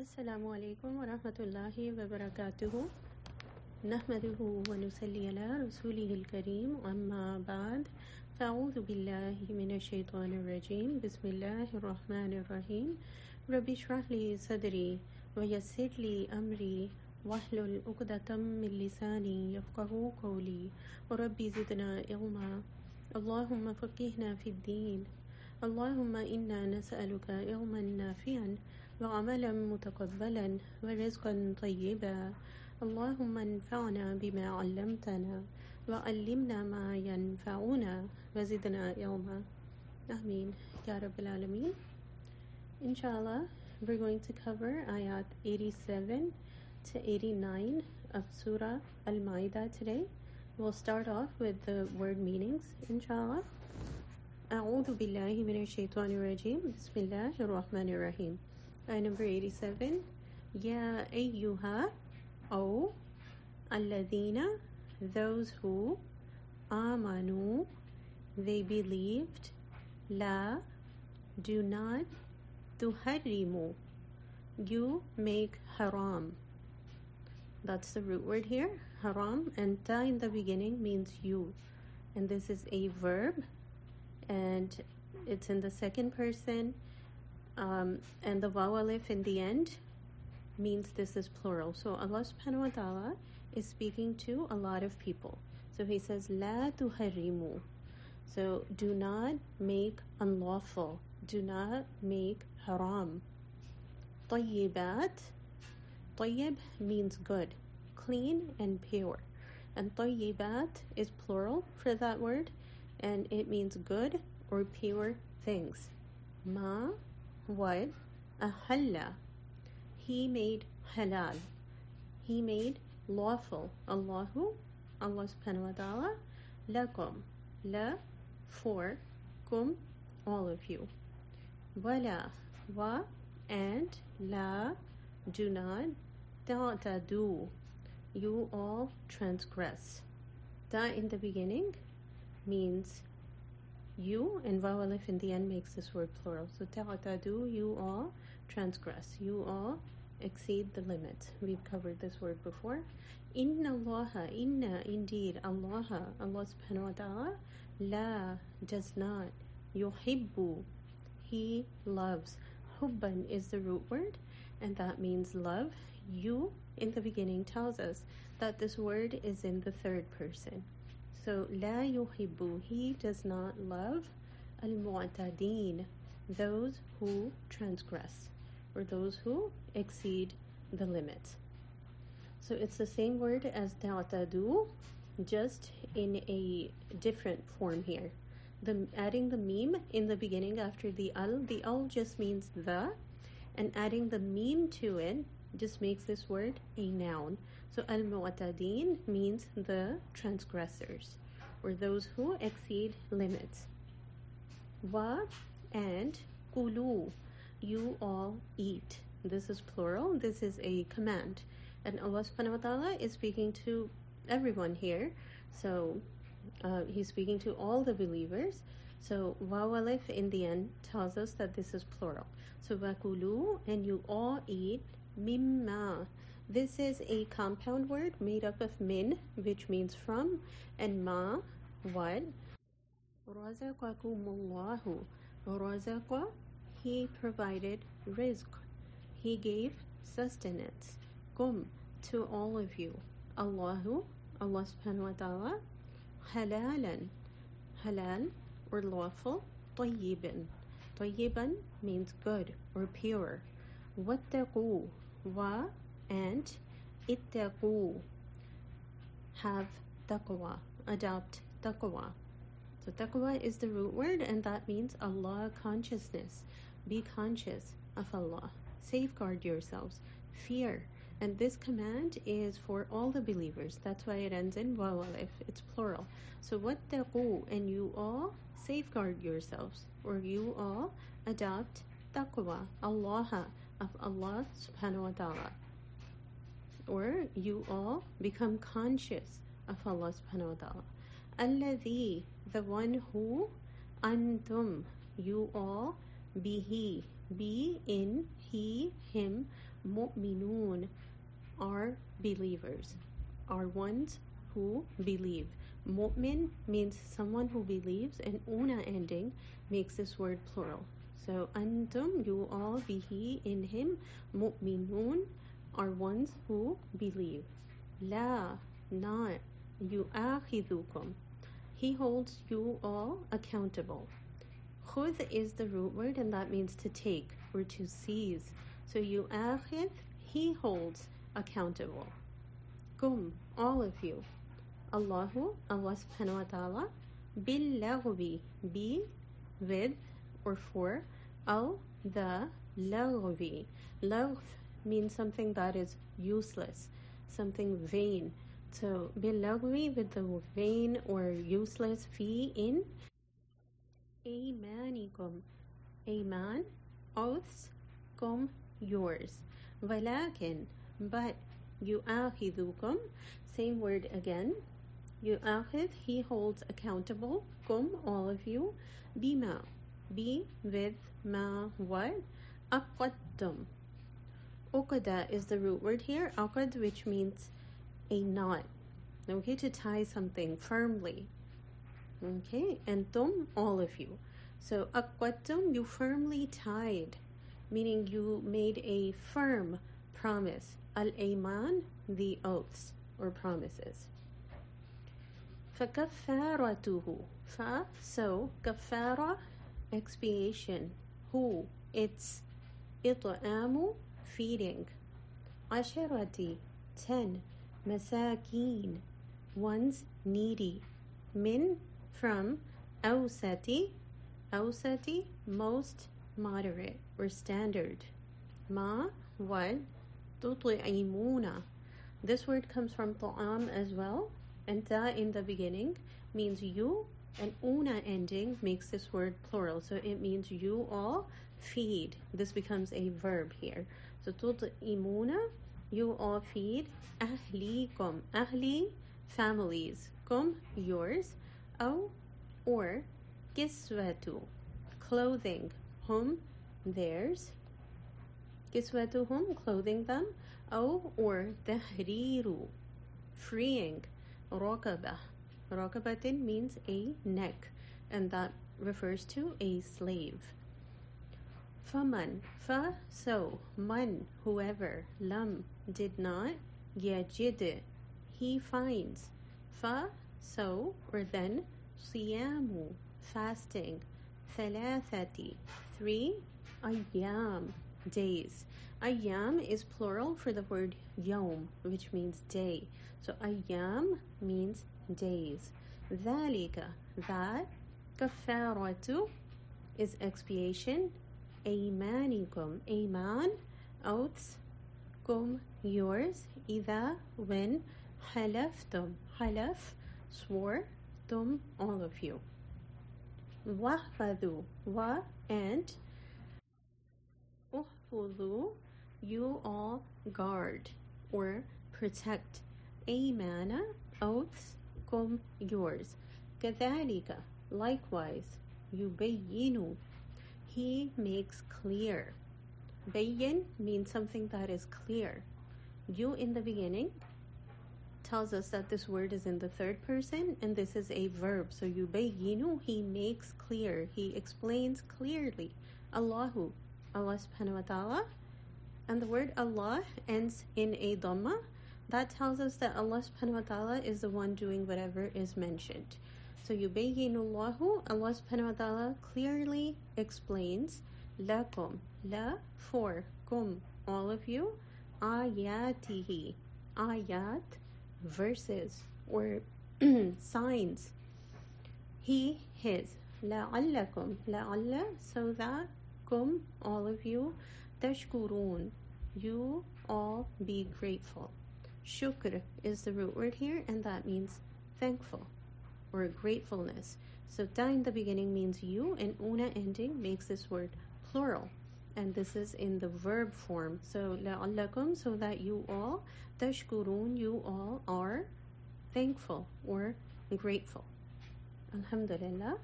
Assalamu alaikum wa rahmatullahi wa barakatuhu. Nahmaduhu wa nusalli ala rasulihil kareem amma ba'd. Fa'udhu billahi minash shaitanir rajeem. Bismillahir rahmanir rahim. Rabbi shrah li sadri wa yassir li amri wahlul 'uqdatam min lisani yafqahu qawli. Rabbi zidna ilma. Allahumma faqihna fid din. Allahumma inna nas'aluka ilman nafi'an وعملا متقبلا ورزقا طيبا اللهم انفعنا بما علمتنا وعلمنا ما ينفعنا وزدنا علما Ameen Ya Rabbil Alameen. Inshallah, we're going to cover ayat 87 to 89 of Surah Al-Ma'idah today. We'll start off with the word meanings, inshallah. أعوذ بالله من الشيطان الرجيم بسم الله الرحمن الرحيم. Ayah number 87. Ya ayyuha, O alladhina, those who amanu, they believed, la, do not, tuharrimu, you make haram. That's the root word here, haram, and ta in the beginning means you, and this is a verb, and it's in the second person. And the waw alif in the end means this is plural. So Allah subhanahu wa ta'ala is speaking to a lot of people. So he says, La tuharrimu. So do not make unlawful. Do not make haram. Tayyibat. Tayyib means good, clean and pure. And tayyibat is plural for that word, and it means good or pure things. Ma, what? Ahalla. He made halal. He made lawful. Allahu, Allah subhanahu wa ta'ala, lakum, la, for, kum, all of you. Wala, wa, and, la, do not, ta'tadu, you all transgress. Ta in the beginning means you, and waw alif in the end makes this word plural. So ta'tadu, you all transgress, you all exceed the limit. We've covered this word before. Inna Allaha, inna indeed, Allah subhanahu wa ta'ala, la, does not, yuhibbu, he loves. Hubban is the root word, and that means love. You in the beginning tells us that this word is in the third person. So, la yuhibbu, he does not love al-mu'tadeen, those who transgress, or those who exceed the limit. So, it's the same word as ta'tadu, just in a different form here. Adding the meme in the beginning after the al just means the, and adding the meme to it just makes this word a noun. So al-mu'tadeen means the transgressors, or those who exceed limits. Wa, and, kulu, you all eat. This is plural. This is a command. And Allah subhanahu wa ta'ala is speaking to everyone here. So he's speaking to all the believers. So waw alif in the end tells us that this is plural. So wakulu, and you all eat, mimma. This is a compound word made up of min, which means from, and ma, what? Razaqakumullahu. Razaqa, he provided rizq. He gave sustenance. Kum, to all of you. Allahu, Allah subhanahu wa ta'ala. Halalan, halal or lawful. Tayyiban. Tayyiban means good or pure. Wattaqu, wa, and ittaqu, have taqwa, adopt taqwa. So taqwa is the root word, and that means Allah consciousness. Be conscious of Allah. Safeguard yourselves. Fear. And this command is for all the believers. That's why it ends in waw alif. It's plural. So wattaqu, and you all safeguard yourselves, or you all adopt taqwa, Allah, of Allah subhanahu wa ta'ala. Or you all become conscious of Allah subhanahu wa ta'ala. Alladhi, the one who, antum, you all, bihi, be in he, him, mu'minun are believers, are ones who believe. Mu'min means someone who believes, and una ending makes this word plural. So antum, you all, bihi, in him, mu'minun are ones who believe. La, not, yu'akhidukum, he holds you all accountable. Khudh is the root word, and that means to take or to seize. So yu'akhid, he holds accountable. Kum, all of you. Allahu, Allah subhanahu wa ta'ala, bil laghwi, be with or for, al the laghwi. Laghw means something that is useless, something vain. So bil laghwi, with the vain or useless, fi in aymanikum. Ayman, oaths, kum, yours. Walakin, but yu'akhidukum, same word again. Yu'akhid, he holds accountable, kum, all of you, bima, be with ma, what, aqaddum. Uqada is the root word here, aqad, which means a knot, okay, to tie something firmly, okay, and tum, all of you. So aqaddum, you firmly tied, meaning you made a firm promise. Al-ayman, the oaths or promises. فَكَفَّارَتُهُ, fa, so, kafara, expiation, hu, it's, it'amu, feeding, asharati, 10, masakin, one's needy, min, from, awsati, awsati, most moderate or standard, ma, what, tut'imuna, this word comes from ta'am as well, and ta in the beginning means you, and una ending makes this word plural, so it means you all feed. This becomes a verb here. So tut'imuna, you all feed, ahlikum, ahli, families, kum, yours, aw, or, kiswatu, clothing, hum, theirs, kiswatuhum, clothing them, aw, or, tahriru, freeing, raqabah. Raqabatin means a neck, and that refers to a slave. Faman, fa, so, man, whoever, lam, did not, yajid, he finds, fa, so, or then, siyamu, fasting, thalathati, 3, ayyam, days. Ayyam is plural for the word yom, which means day. So ayyam means days. Dhalika, that, kafaratu is expiation, aymanikum, ayman, oaths, kum, yours, idha, when, halaftum, halaf, swore, tum, all of you. Wahfadhu, wa, and, uhfudhu, you all guard or protect, aymana, oaths, kum, yours. Kadhalika, likewise, yubayyinu, he makes clear. Bayyin means something that is clear. You in the beginning tells us that this word is in the third person, and this is a verb. So yubayyinu, he makes clear, he explains clearly. Allahu, Allah subhanahu wa ta'ala, and the word Allah ends in a dhamma. That tells us that Allah subhanahu wa ta'ala is the one doing whatever is mentioned. So yubayyinullahu, Allah subhanahu wa ta'ala clearly explains, lakum, la, for, kum, all of you, ayatihi, ayat, verses or signs, he, his, la'allakum, la'alla, so that, kum, all of you, tashkurun, you all be grateful. Shukr is the root word here, and that means thankful or gratefulness. So ta in the beginning means you, and una ending makes this word plural, and this is in the verb form. So la'allakum, so that you all, tashkurun, you all are thankful or grateful. Alhamdulillah.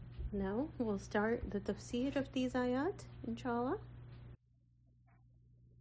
Now we'll start the tafsir of these ayat, inshallah.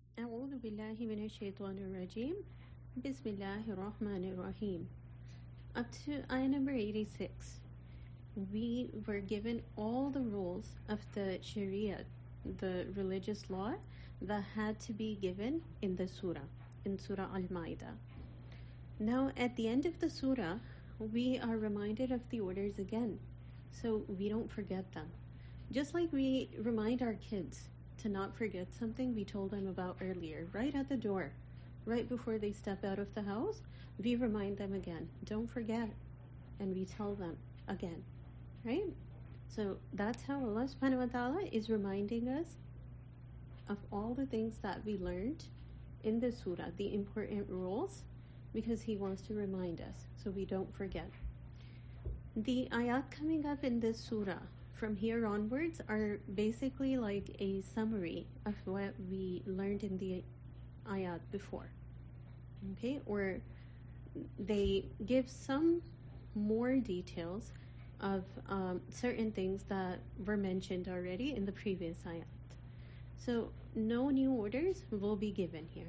أعوذ بالله من الشيطان الرجيم. بسم الله الرحمن الرحيم. Up to ayah number 86, we were given all the rules of the Sharia, the religious law that had to be given in the surah, in Surah Al-Ma'idah. Now, at the end of the surah, we are reminded of the orders again, so we don't forget them. Just like we remind our kids to not forget something we told them about earlier, right at the door, right before they step out of the house, we remind them again, don't forget, and we tell them again, right? So that's how Allah subhanahu wa ta'ala is reminding us of all the things that we learned in the surah, the important rules, because He wants to remind us so we don't forget. The ayat coming up in this surah from here onwards are basically like a summary of what we learned in the ayat before. Okay, or they give some more details of certain things that were mentioned already in the previous ayat. So no new orders will be given here.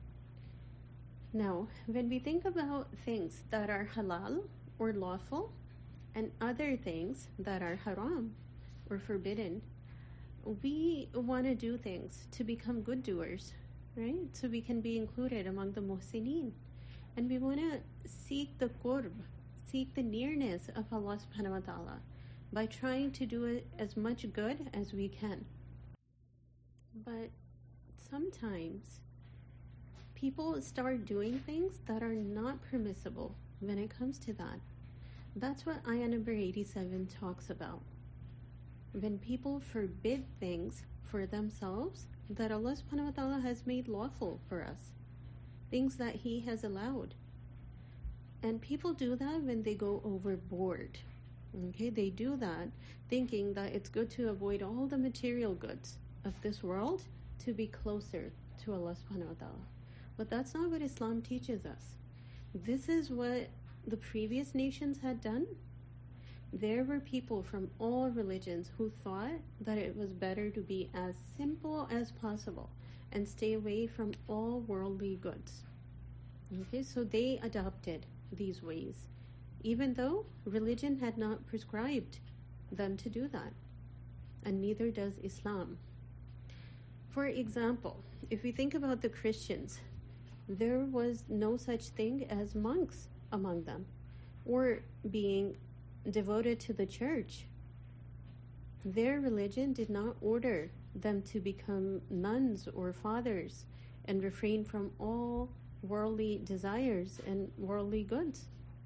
Now, when we think about things that are halal or lawful and other things that are haram or forbidden, we want to do things to become good doers, right? So we can be included among the muhsineen. And we want to seek the qurb, seek the nearness of Allah subhanahu wa ta'ala by trying to do it as much good as we can. But sometimes people start doing things that are not permissible when it comes to that. That's what ayah number 87 talks about. When people forbid things for themselves that Allah subhanahu wa ta'ala has made lawful for us, things that He has allowed. And people do that when they go overboard. Okay, they do that thinking that it's good to avoid all the material goods of this world to be closer to Allah subhanahu wa ta'ala. But that's not what Islam teaches us. This is what the previous nations had done. There were people from all religions who thought that it was better to be as simple as possible and stay away from all worldly goods. Okay, so they adopted these ways, even though religion had not prescribed them to do that, and neither does Islam. For example, if we think about the Christians, there was no such thing as monks among them, or being devoted to the church. Their religion did not order them to become nuns or fathers and refrain from all worldly desires and worldly goods.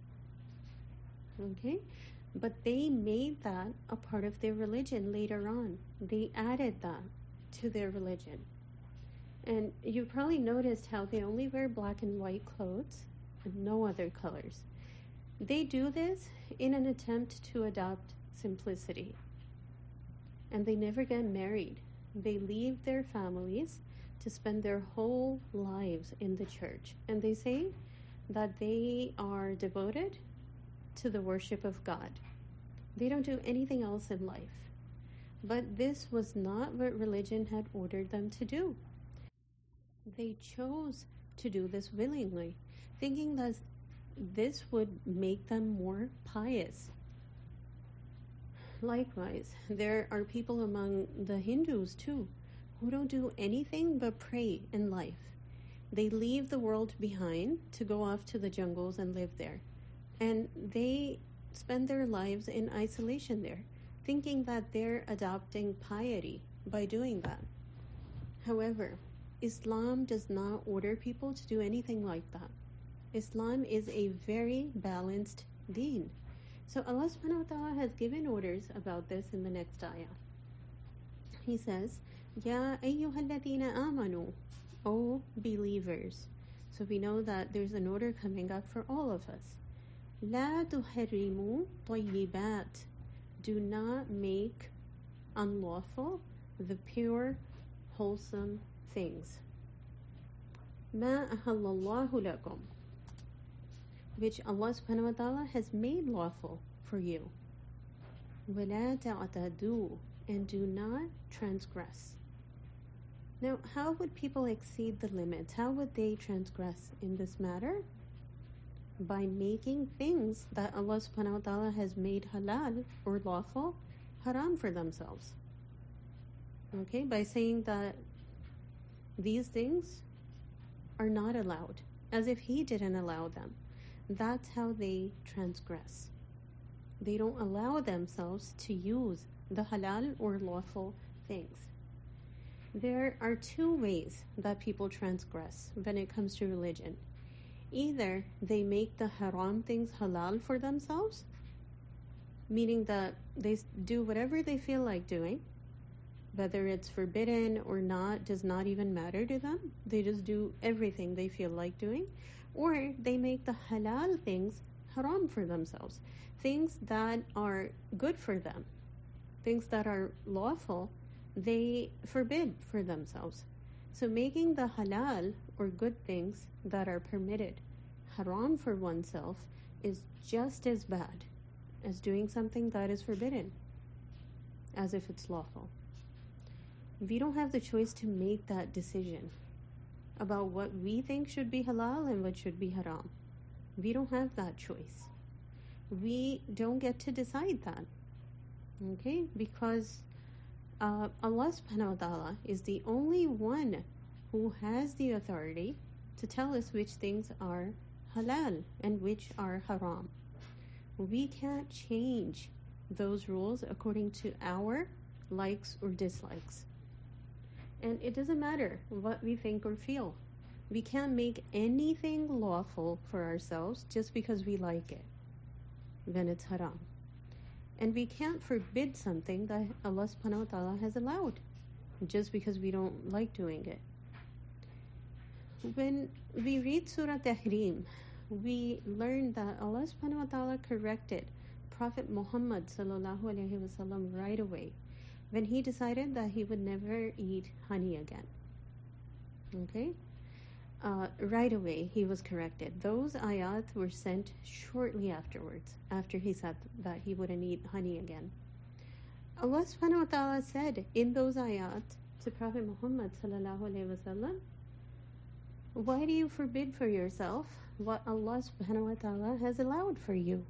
Okay? But they made that a part of their religion later on. They added that to their religion. And you probably noticed how they only wear black and white clothes and no other colors. They do this in an attempt to adopt simplicity. And they never get married. They leave their families to spend their whole lives in the church. And they say that they are devoted to the worship of God. They don't do anything else in life. But this was not what religion had ordered them to do. They chose to do this willingly, thinking that this would make them more pious. Likewise, there are people among the Hindus too who don't do anything but pray in life. They leave the world behind to go off to the jungles and live there. And they spend their lives in isolation there, thinking that they're adopting piety by doing that. However, Islam does not order people to do anything like that. Islam is a very balanced deen. So Allah subhanahu wa ta'ala has given orders about this in the next ayah. He says, Ya ayyuhalladhina amanu, O believers. So we know that there's an order coming up for all of us. La tuharrimu tayyibat. Do not make unlawful the pure, wholesome things. Ma ahallallahu lakum, which Allah subhanahu wa ta'ala has made lawful for you. وَلَا تَعْتَدُوا, and do not transgress. Now, how would people exceed the limits? How would they transgress in this matter? By making things that Allah subhanahu wa ta'ala has made halal or lawful haram for themselves. Okay, by saying that these things are not allowed, as if He didn't allow them. That's how they transgress. They don't allow themselves to use the halal or lawful things. There are two ways that people transgress when it comes to religion. Either they make the haram things halal for themselves, meaning that they do whatever they feel like doing, whether it's forbidden or not does not even matter to them. They just do everything they feel like doing. Or they make the halal things haram for themselves, things that are good for them, things that are lawful, they forbid for themselves. So making the halal or good things that are permitted haram for oneself is just as bad as doing something that is forbidden, as if it's lawful. We don't have the choice to make that decision about what we think should be halal and what should be haram. We don't have that choice. We don't get to decide that. Okay? Because Allah subhanahu wa ta'ala is the only one who has the authority to tell us which things are halal and which are haram. We can't change those rules according to our likes or dislikes. And it doesn't matter what we think or feel. We can't make anything lawful for ourselves just because we like it, when it's haram. And we can't forbid something that Allah subhanahu wa ta'ala has allowed just because we don't like doing it. When we read Surah Tahrim, we learn that Allah subhanahu wa ta'ala corrected Prophet Muhammad sallallahu alaihi wasallam right away when he decided that he would never eat honey again. Okay? Right away he was corrected. Those ayat were sent shortly afterwards, after he said that he wouldn't eat honey again. Allah subhanahu wa ta'ala said in those ayat to Prophet Muhammad sallallahu alaihi wasallam, why do you forbid for yourself what Allah subhanahu wa ta'ala has allowed for you?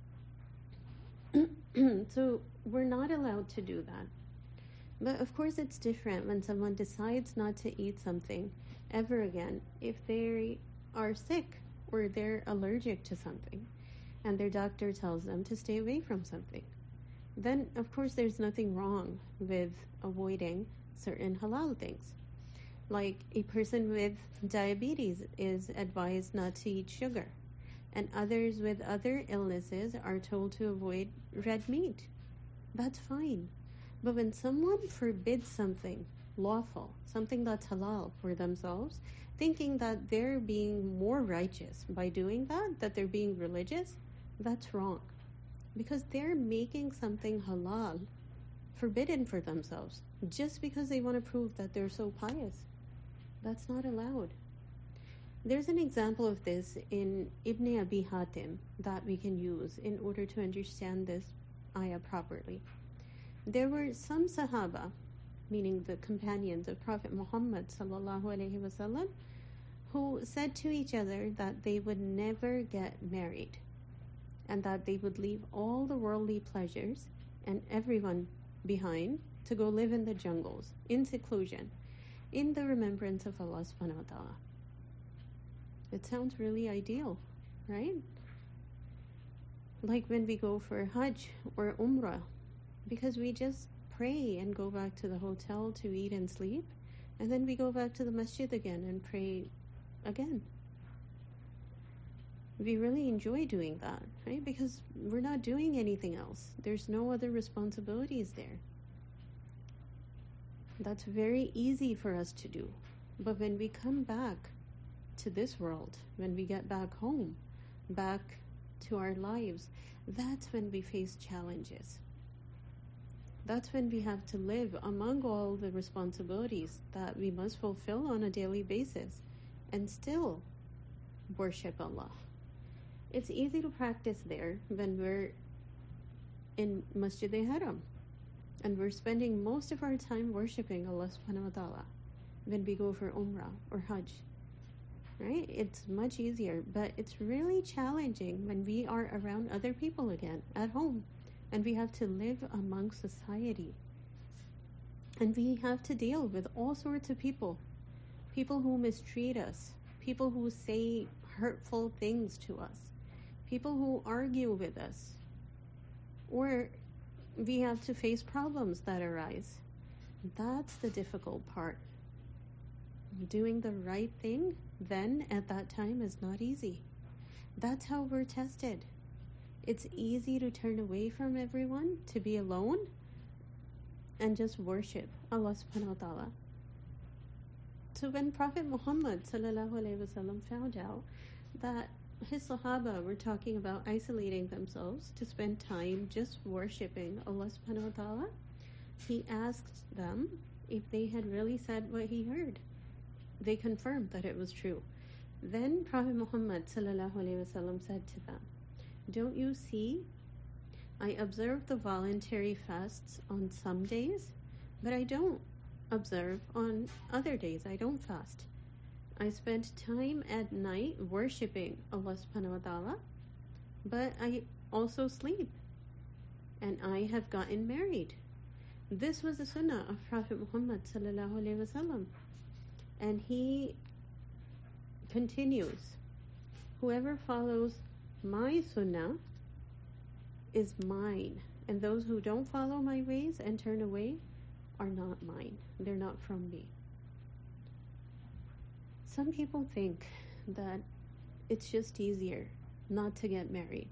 So we're not allowed to do that. But of course it's different when someone decides not to eat something ever again if they are sick or they're allergic to something and their doctor tells them to stay away from something. Then of course there's nothing wrong with avoiding certain halal things. Like a person with diabetes is advised not to eat sugar, and others with other illnesses are told to avoid red meat. That's fine. But when someone forbids something lawful, something that's halal for themselves, thinking that they're being more righteous by doing that they're being religious, that's wrong. Because they're making something halal forbidden for themselves just because they want to prove that they're so pious. That's not allowed. There's an example of this in Ibn Abi Hatim that we can use in order to understand this ayah properly. There were some Sahaba, meaning the companions of Prophet Muhammad sallallahu alaihi wasallam, who said to each other that they would never get married and that they would leave all the worldly pleasures and everyone behind to go live in the jungles, in seclusion, in the remembrance of Allah subhanahu wa ta'ala. It sounds really ideal, right? Like when we go for Hajj or Umrah, because we just pray and go back to the hotel to eat and sleep, and then we go back to the masjid again and pray again. We really enjoy doing that, right? Because we're not doing anything else. There's no other responsibilities there. That's very easy for us to do. But when we come back to this world, when we get back home, back to our lives, that's when we face challenges. That's when we have to live among all the responsibilities that we must fulfill on a daily basis and still worship Allah. It's easy to practice there when we're in Masjid-e-Haram and we're spending most of our time worshiping Allah subhanahu wa ta'ala. when we go for Umrah or Hajj, right? It's much easier, but it's really challenging when we are around other people again at home and we have to live among society. And we have to deal with all sorts of people who mistreat us, people who say hurtful things to us, people who argue with us, or we have to face problems that arise. That's the difficult part. Doing the right thing then at that time is not easy. That's how we're tested. It's easy to turn away from everyone, to be alone, and just worship Allah subhanahu wa ta'ala. So when Prophet Muhammad sallallahu alaihi wasallam found out that his Sahaba were talking about isolating themselves to spend time just worshipping Allah subhanahu wa ta'ala, he asked them if they had really said what he heard. They confirmed that it was true. Then Prophet Muhammad sallallahu alaihi wasallam said to them, "Don't you see? I observe the voluntary fasts on some days, but I don't observe on other days. I don't fast. I spend time at night worshipping Allah subhanahu wa ta'ala, but I also sleep. And I have gotten married." This was the sunnah of Prophet Muhammad sallallahu alaihi wasallam. And he continues, "Whoever follows my sunnah is mine, and those who don't follow my ways and turn away are not mine. They're not from me." Some people think that it's just easier not to get married,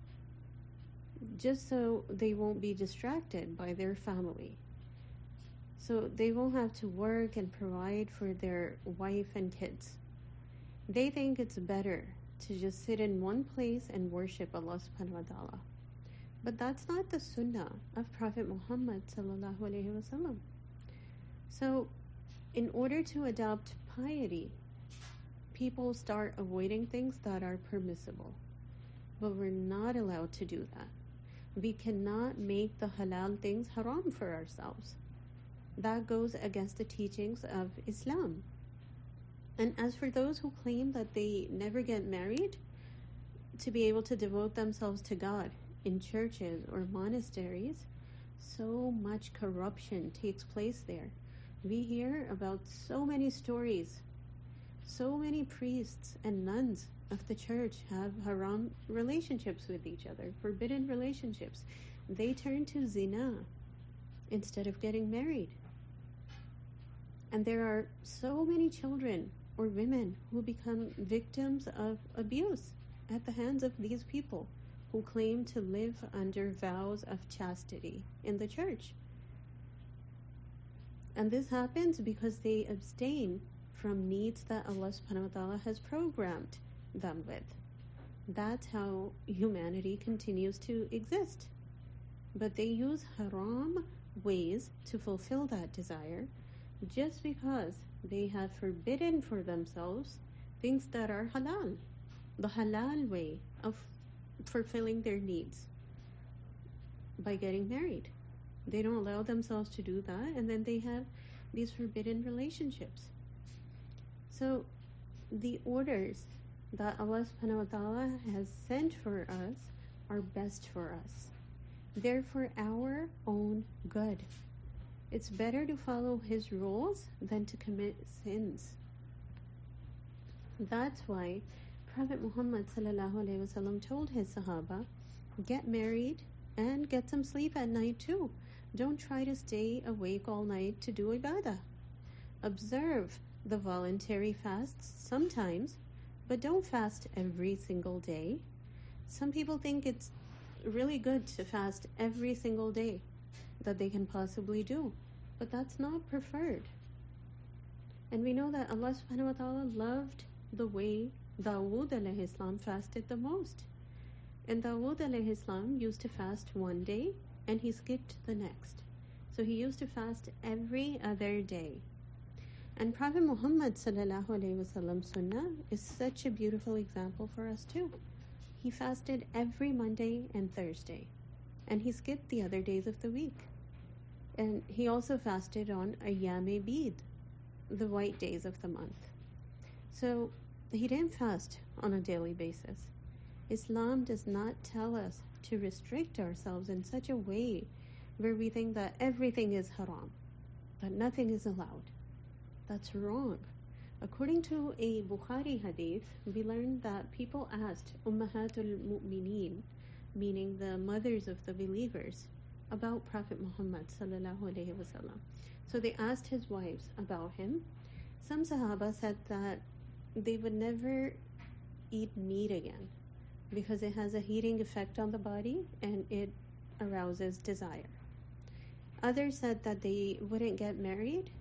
just so they won't be distracted by their family. So they won't have to work and provide for their wife and kids. They think it's better to just sit in one place and worship Allah subhanahu wa ta'ala. But that's not the sunnah of Prophet Muhammad sallallahu alaihi wasallam. So in order to adopt piety, people start avoiding things that are permissible. But we're not allowed to do that. We cannot make the halal things haram for ourselves. That goes against the teachings of Islam. And as for those who claim that they never get married, to be able to devote themselves to God in churches or monasteries, so much corruption takes place there. We hear about so many stories. So many priests and nuns of the church have haram relationships with each other, forbidden relationships. They turn to zina instead of getting married. And there are so many children or women who become victims of abuse at the hands of these people who claim to live under vows of chastity in the church. And this happens because they abstain from needs that Allah subhanahu wa ta'ala has programmed them with. That's how humanity continues to exist. But they use haram ways to fulfill that desire just because they have forbidden for themselves things that are halal, the halal way of fulfilling their needs by getting married. They don't allow themselves to do that, and then they have these forbidden relationships. So the orders that Allah subhanahu wa ta'ala has sent for us are best for us. They're for our own good. It's better to follow His rules than to commit sins. That's why Prophet Muhammad sallallahu alaihi wasallam told his Sahaba, get married and get some sleep at night too. Don't try to stay awake all night to do ibadah. Observe the voluntary fasts sometimes, but don't fast every single day. Some people think it's really good to fast every single day that they can possibly do, but that's not preferred. And we know that Allah subhanahu wa ta'ala loved the way Dawood alayhi salam fasted the most. And Dawood alayhi salam used to fast one day and he skipped the next. So he used to fast every other day. And Prophet Muhammad sallallahu alaihi wasallam sunnah is such a beautiful example for us too. He fasted every Monday and Thursday, and he skipped the other days of the week. And he also fasted on Ayyam-e-Bid, the white days of the month. So he didn't fast on a daily basis. Islam does not tell us to restrict ourselves in such a way where we think that everything is haram, that nothing is allowed. That's wrong. According to a Bukhari hadith, we learned that people asked Ummahatul Mu'mineen, meaning the mothers of the believers, about Prophet Muhammad sallallahu alaihi wasallam. So they asked his wives about him. Some Sahaba said that they would never eat meat again because it has a heating effect on the body and it arouses desire. Others said that they wouldn't get married.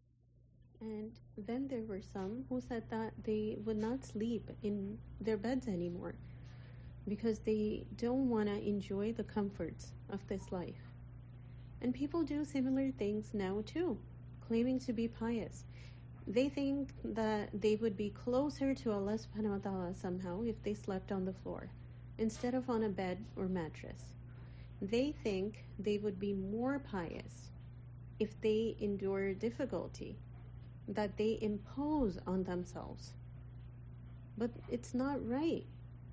And then there were some who said that they would not sleep in their beds anymore because they don't want to enjoy the comforts of this life. And people do similar things now too, claiming to be pious. They think that they would be closer to Allah subhanahu wa ta'ala somehow if they slept on the floor instead of on a bed or mattress. They think they would be more pious if they endure difficulty that they impose on themselves. But it's not right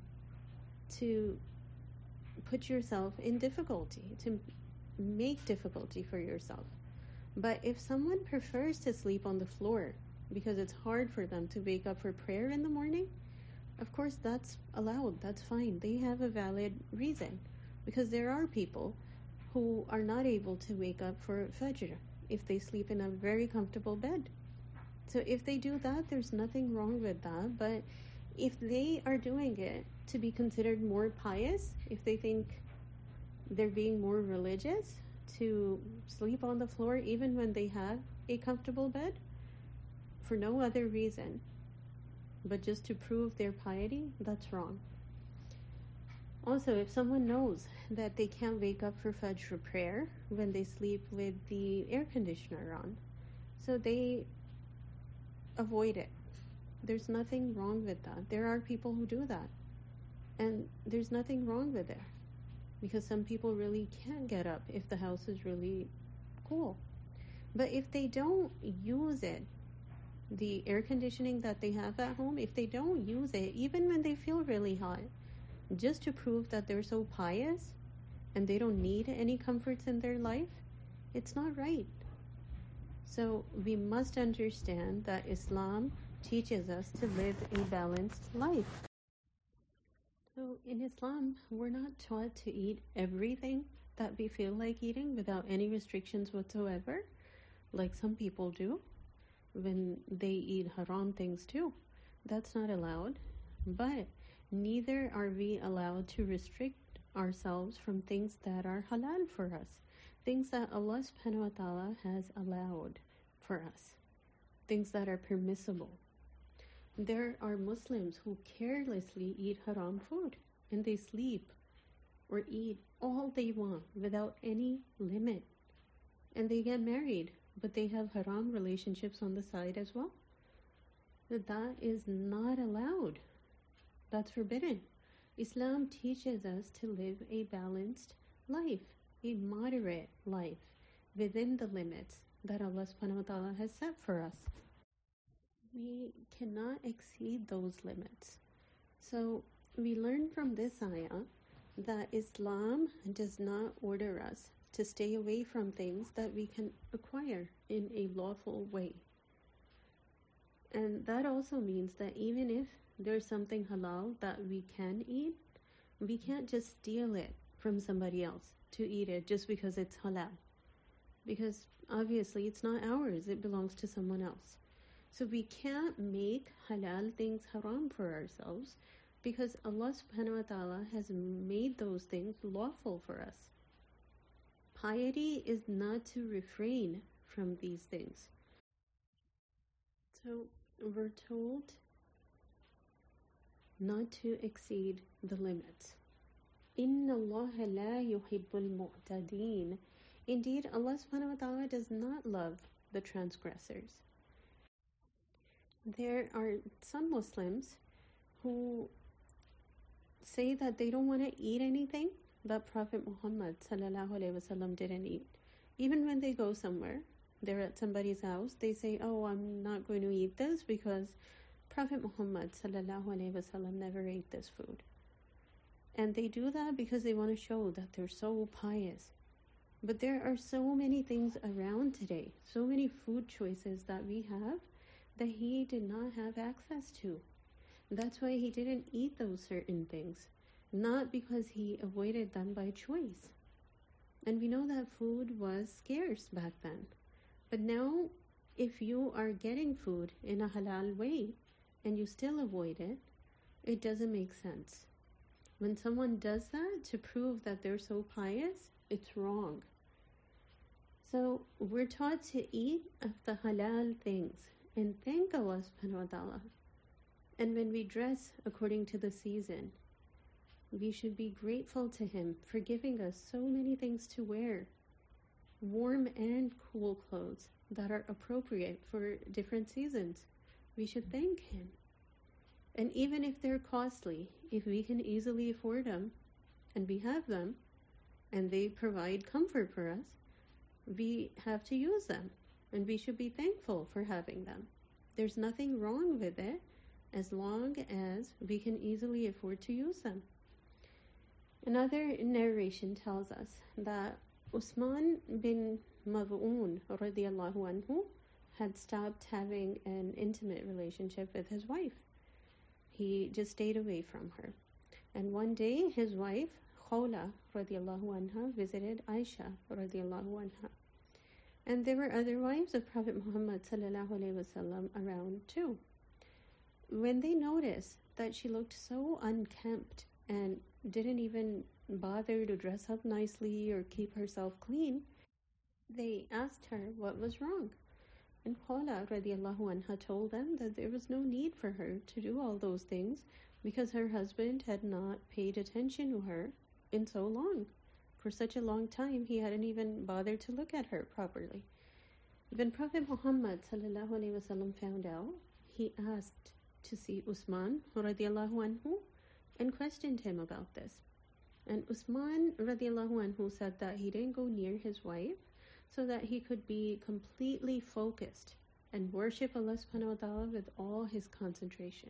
to put yourself in difficulty, to make difficulty for yourself. But if someone prefers to sleep on the floor because it's hard for them to wake up for prayer in the morning, of course that's allowed, that's fine. They have a valid reason, because there are people who are not able to wake up for Fajr if they sleep in a very comfortable bed. So if they do that, there's nothing wrong with that. But if they are doing it to be considered more pious, if they think they're being more religious, to sleep on the floor even when they have a comfortable bed for no other reason but just to prove their piety, that's wrong. Also, if someone knows that they can't wake up for Fajr prayer when they sleep with the air conditioner on, so they avoid it. There's nothing wrong with that. There are people who do that, and there's nothing wrong with it, because some people really can't get up if the house is really cool. But if they don't use it, the air conditioning that they have at home, if they don't use it even when they feel really hot, just to prove that they're so pious and they don't need any comforts in their life, it's not right. So we must understand that Islam teaches us to live a balanced life. So in Islam, we're not taught to eat everything that we feel like eating without any restrictions whatsoever, like some people do when they eat haram things too. That's not allowed. But neither are we allowed to restrict ourselves from things that are halal for us, things that Allah subhanahu wa ta'ala has allowed for us, things that are permissible. There are Muslims who carelessly eat haram food and they sleep or eat all they want without any limit. And they get married, but they have haram relationships on the side as well. That is not allowed. That's forbidden. Islam teaches us to live a balanced life, a moderate life within the limits that Allah subhanahu wa ta'ala has set for us. We cannot exceed those limits. So we learn from this ayah that Islam does not order us to stay away from things that we can acquire in a lawful way. And that also means that even if there's something halal that we can eat, we can't just steal it from somebody else to eat it just because it's halal. Because obviously it's not ours, it belongs to someone else. So we can't make halal things haram for ourselves because Allah subhanahu wa ta'ala has made those things lawful for us. Piety is not to refrain from these things. So we're told not to exceed the limits. Inna Allah la yuhibbul mu'tadeen. Indeed, Allah subhanahu wa ta'ala does not love the transgressors. There are some Muslims who say that they don't want to eat anything that Prophet Muhammad sallallahu alaihi wasallam didn't eat. Even when they go somewhere, they're at somebody's house, they say, oh, I'm not going to eat this because Prophet Muhammad ﷺ never ate this food. And they do that because they want to show that they're so pious. But there are so many things around today, so many food choices that we have that he did not have access to. That's why he didn't eat those certain things, not because he avoided them by choice. And we know that food was scarce back then. But now, if you are getting food in a halal way and you still avoid it, it doesn't make sense. When someone does that to prove that they're so pious, it's wrong. So we're taught to eat of the halal things and thank Allah subhanahu wa ta'ala. And when we dress according to the season, we should be grateful to Him for giving us so many things to wear, warm and cool clothes that are appropriate for different seasons. We should thank Him. And even if they're costly, if we can easily afford them, and we have them, and they provide comfort for us, we have to use them, and we should be thankful for having them. There's nothing wrong with it as long as we can easily afford to use them. Another narration tells us that Usman bin Mav'un radiallahu anhu had stopped having an intimate relationship with his wife. He just stayed away from her. And one day his wife, Khawla radiallahu anha, visited Aisha radiallahu anha. And there were other wives of Prophet Muhammad sallallahu alaihi wasallam around too. When they noticed that she looked so unkempt and didn't even bother to dress up nicely or keep herself clean, they asked her what was wrong. And Khawla radiallahu anha told them that there was no need for her to do all those things because her husband had not paid attention to her in so long. For such a long time, he hadn't even bothered to look at her properly. When Prophet Muhammad sallallahu alaihi wasallam found out, he asked to see Usman radiallahu anhu and questioned him about this. And Usman radiallahu anhu said that he didn't go near his wife so that he could be completely focused and worship Allah subhanahu wa ta'ala with all his concentration.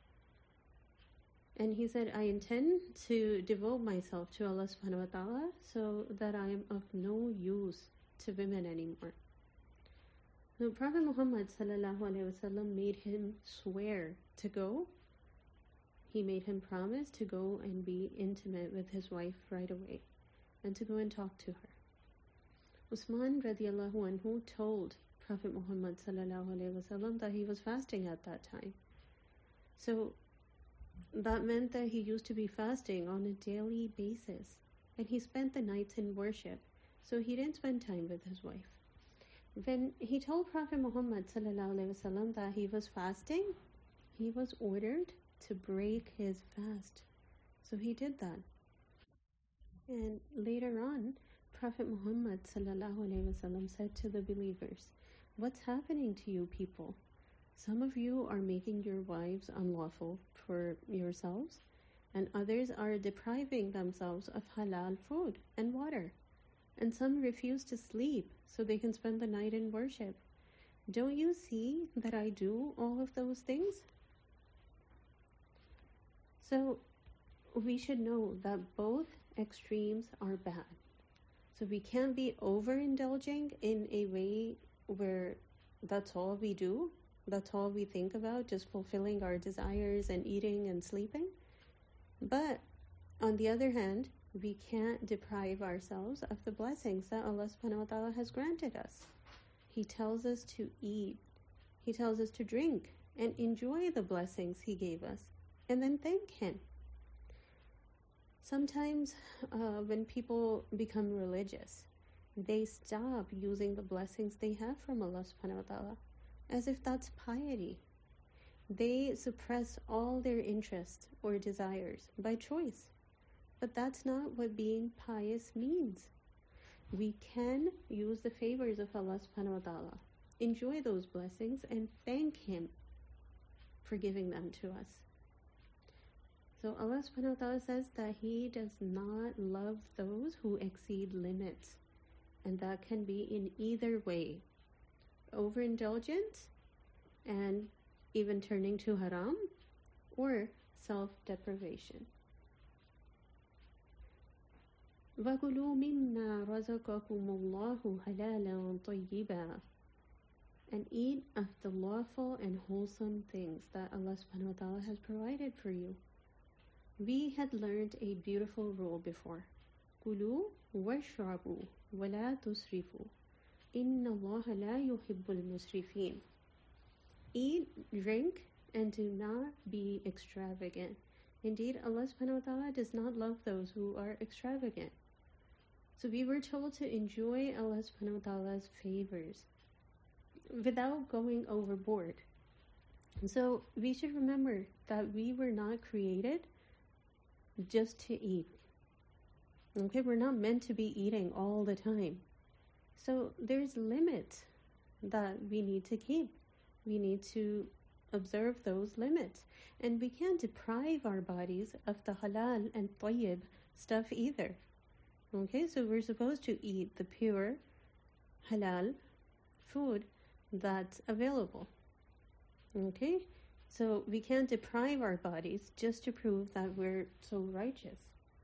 And he said, I intend to devote myself to Allah subhanahu wa ta'ala so that I am of no use to women anymore. So Prophet Muhammad sallallahu alaihi wasallam made him swear to go. He made him promise to go and be intimate with his wife right away and to go and talk to her. Usman radiallahu anhu told Prophet Muhammad sallallahu alaihi wasallam that he was fasting at that time. So that meant that he used to be fasting on a daily basis, and he spent the nights in worship, so he didn't spend time with his wife. When he told Prophet Muhammad sallallahu alaihi wasallam that he was fasting, he was ordered to break his fast. So he did that. And later on, Prophet Muhammad sallallahu alaihi wasallam said to the believers, what's happening to you people? Some of you are making your wives unlawful for yourselves, and others are depriving themselves of halal food and water. And some refuse to sleep so they can spend the night in worship. Don't you see that I do all of those things? So we should know that both extremes are bad. So we can't be overindulging in a way where that's all we do, that's all we think about, just fulfilling our desires and eating and sleeping. But on the other hand, we can't deprive ourselves of the blessings that Allah subhanahu wa ta'ala has granted us. He tells us to eat, He tells us to drink and enjoy the blessings He gave us, and then thank Him. Sometimes when people become religious, they stop using the blessings they have from Allah subhanahu wa ta'ala as if that's piety. They suppress all their interests or desires by choice. But that's not what being pious means. We can use the favors of Allah subhanahu wa ta'ala, enjoy those blessings, and thank Him for giving them to us. So Allah subhanahu wa ta'ala says that He does not love those who exceed limits. And that can be in either way. overindulgence and even turning to haram, or self-deprivation. وَكُلُوا مِمَّا رَزَقَكُمُ اللَّهُ حَلَالًا طَيِّبًا, and eat of the lawful and wholesome things that Allah subhanahu wa ta'ala has provided for you. We had learned a beautiful rule before. كُلُوا وَاشْرَبُوا وَلَا تُسْرِفُوا إِنَّ اللَّهَ لَا يُحِبُّ الْمُسْرِفِينَ. Eat, drink, and do not be extravagant. Indeed, Allah subhanahu wa ta'ala does not love those who are extravagant. So we were told to enjoy Allah subhanahu wa ta'ala's favors without going overboard. And so we should remember that we were not created just to eat. Okay, we're not meant to be eating all the time. So there's limits that we need to keep. We need to observe those limits. And we can't deprive our bodies of the halal and tayyib stuff either. Okay, so we're supposed to eat the pure halal food that's available. Okay, so we can't deprive our bodies just to prove that we're so righteous.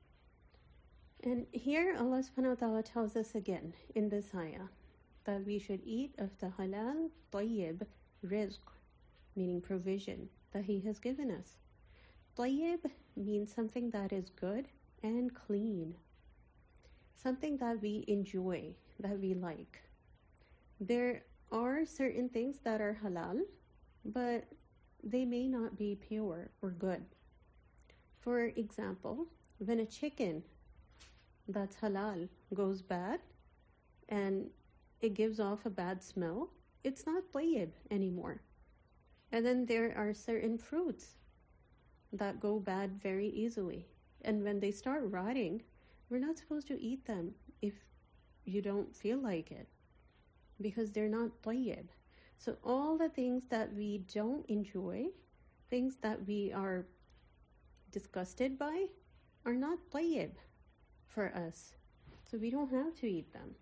And here Allah subhanahu wa ta'ala tells us again in this ayah that we should eat of the halal tayyib rizq, meaning provision that He has given us. Tayyib means something that is good and clean, something that we enjoy, that we like. There are certain things that are halal, but they may not be pure or good. For example, when a chicken that's halal goes bad and it gives off a bad smell, it's not tayyib anymore. And then there are certain fruits that go bad very easily. And when they start rotting, we're not supposed to eat them if you don't feel like it, because they're not tayyib. So all the things that we don't enjoy, things that we are disgusted by, are not tayyib for us. So we don't have to eat them.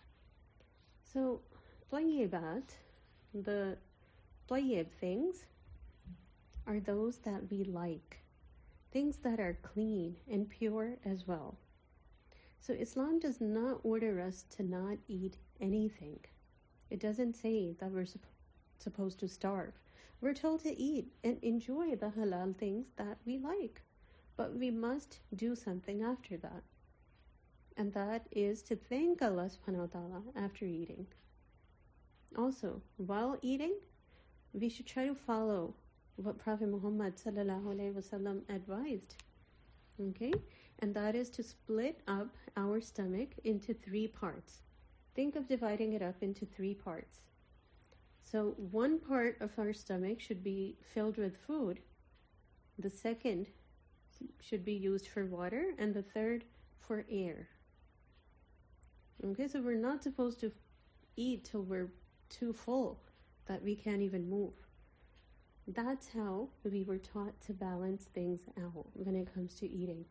So tayyibat, the tayyib things, are those that we like, things that are clean and pure as well. So Islam does not order us to not eat anything. It doesn't say that we're supposed to starve. We're told to eat and enjoy the halal things that we like. But we must do something after that. And that is to thank Allah subhanahu wa ta'ala after eating. Also, while eating, we should try to follow what Prophet Muhammad sallallahu alaihi wasallam advised. Okay? And that is to split up our stomach into 3 parts. Think of dividing it up into 3 parts. So one part of our stomach should be filled with food. The second should be used for water, and the third for air. Okay, so we're not supposed to eat till we're too full that we can't even move. That's how we were taught to balance things out when it comes to eating.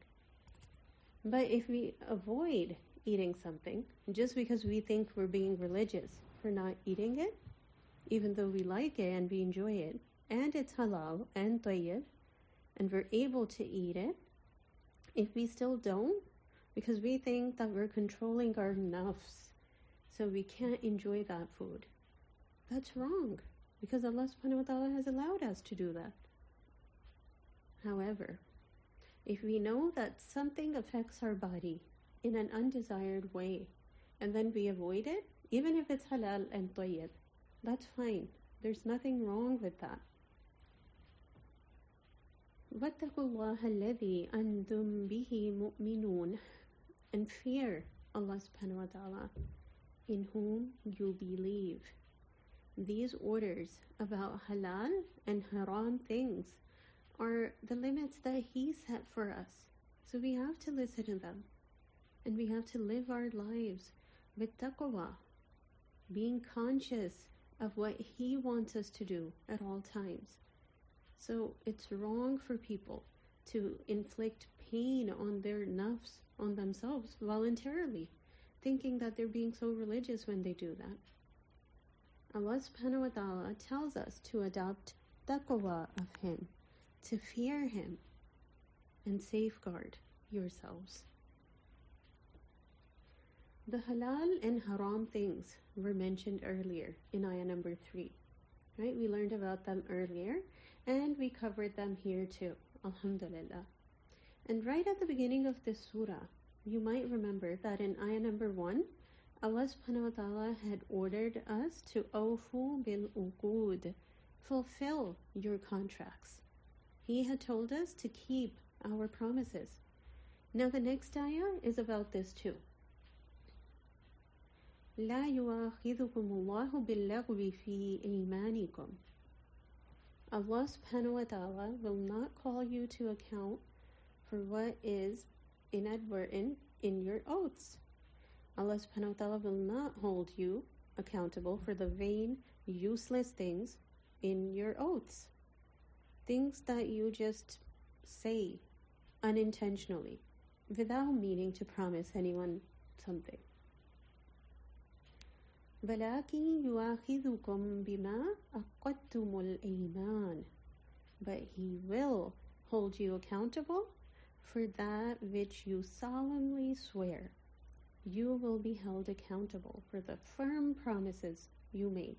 But if we avoid eating something just because we think we're being religious for not eating it, even though we like it and we enjoy it, and it's halal and tayyib, and we're able to eat it, if we still don't, because we think that we're controlling our nafs, so we can't enjoy that food, that's wrong, because Allah subhanahu wa ta'ala has allowed us to do that. However, if we know that something affects our body in an undesired way, and then we avoid it, even if it's halal and tayyib, that's fine. There's nothing wrong with that. وَاتَّقُوا اللَّهَ الَّذِي أَنْتُمْ بِهِ مُؤْمِنُونَ, and fear Allah subhanahu wa ta'ala, in whom you believe. These orders about halal and haram things are the limits that He set for us. So we have to listen to them. And we have to live our lives with taqwa, being conscious of what He wants us to do at all times. So it's wrong for people to inflict pain on their nafs, on themselves, voluntarily, thinking that they're being so religious when they do that. Allah subhanahu wa ta'ala tells us to adopt taqwa of Him, to fear Him, and safeguard yourselves. The halal and haram things were mentioned earlier in ayah number 3. Right? We learned about them earlier and we covered them here too. Alhamdulillah. And right at the beginning of this surah, you might remember that in ayah number 1, Allah subhanahu wa ta'ala had ordered us to awfu bil uqud, fulfill your contracts. He had told us to keep our promises. Now the next ayah is about this too. لا يؤاخذكم الله باللغو في أيمانكم. Allah subhanahu wa ta'ala will not call you to account for what is inadvertent in your oaths. Allah subhanahu wa ta'ala will not hold you accountable for the vain, useless things in your oaths. Things that you just say unintentionally without meaning to promise anyone something. ولكن يؤاخذكم بما عقدتم الأيمان. But He will hold you accountable for that which you solemnly swear. You will be held accountable for the firm promises you made.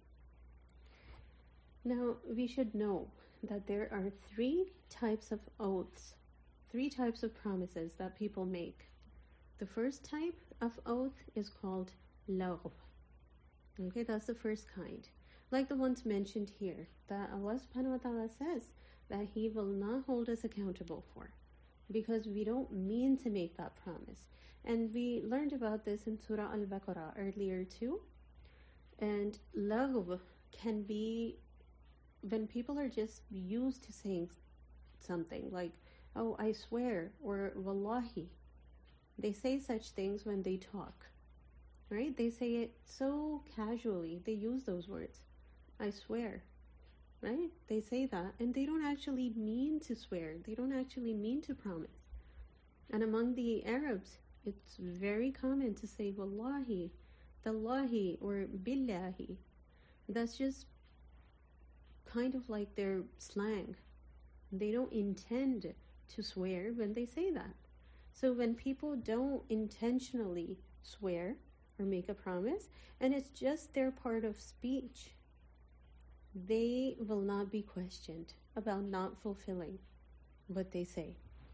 Now, we should know that there are 3 types of oaths, 3 types of promises that people make. The first type of oath is called lagw. Okay, that's the first kind. Like the ones mentioned here, that Allah subhanahu wa ta'ala says that He will not hold us accountable for, because we don't mean to make that promise. And we learned about this in Surah Al-Baqarah earlier too. And lagw can be when people are just used to saying something like, oh, I swear, or wallahi. They say such things when they talk. Right? They say it so casually. They use those words. I swear. Right? They say that and they don't actually mean to swear. They don't actually mean to promise. And among the Arabs, it's very common to say wallahi, tallahi, or billahi. That's just kind of like their slang. They don't intend to swear when they say that. So when people don't intentionally swear or make a promise, and it's just their part of speech, they will not be questioned about not fulfilling what they say.